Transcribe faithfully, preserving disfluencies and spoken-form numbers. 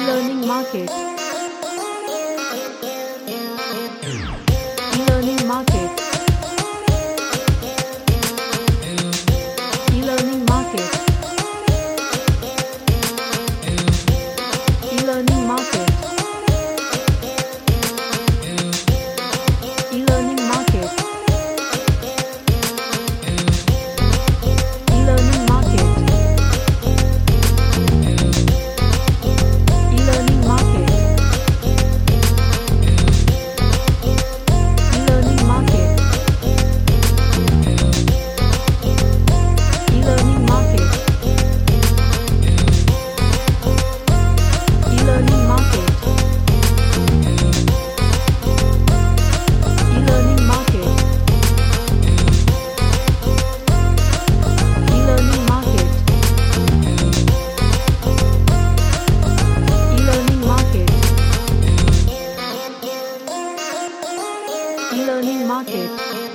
E-learning market. E-learning market. E-learning market. E-learning market. E-learning market. E-learning market. E-learning market. E-learning market. E-learning market. E-learning market. E-learning market. E-learning market. E-learning market. E-learning market.